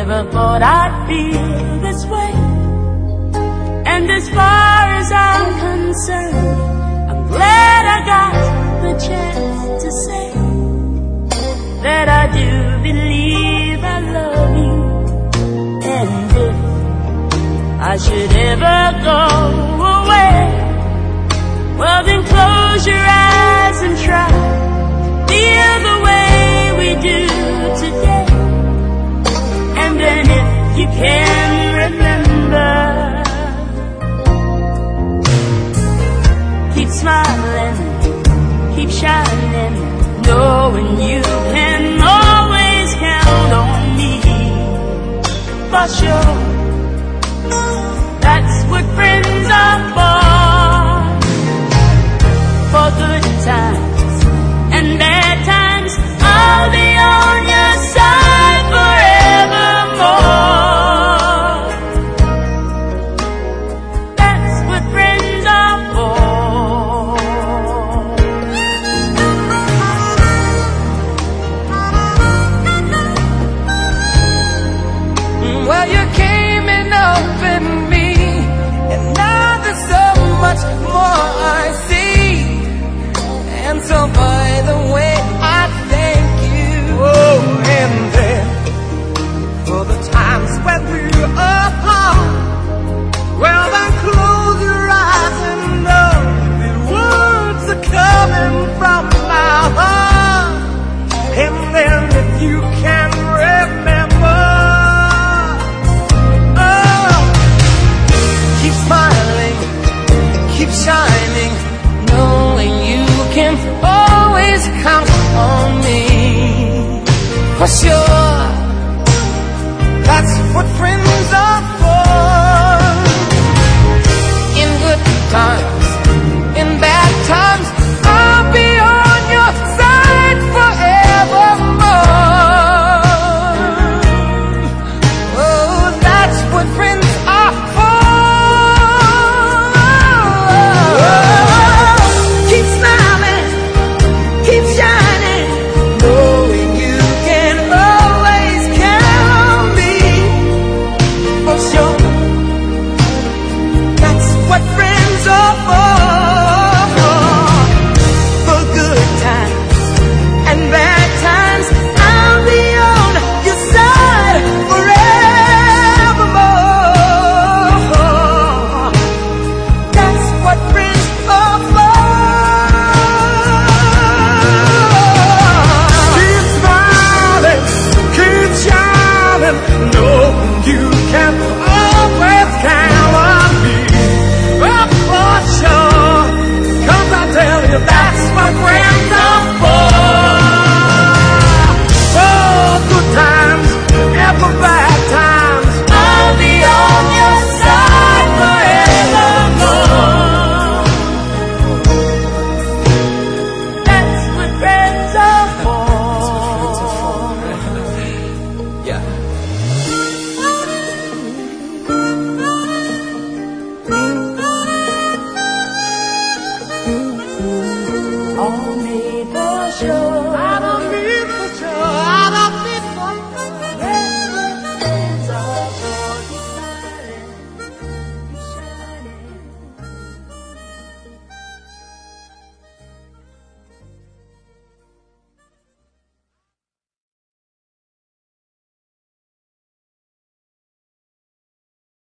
never thought I'd feel this way. And as far as I'm concerned, I'm glad I got the chance to say that I do believe I love you. And if I should ever go away, well then close your eyes and try feel the way we do today. And then if you can remember, keep smiling, keep shining, knowing you can always count on me for sure.